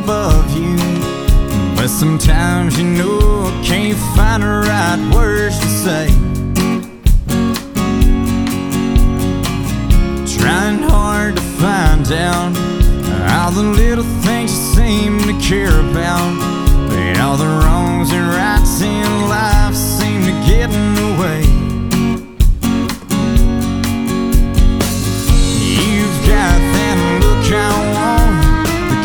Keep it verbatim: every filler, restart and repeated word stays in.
above you, but sometimes you know I can't find the right words to say. Trying hard to find out all the little things you seem to care about, but all the wrongs and rights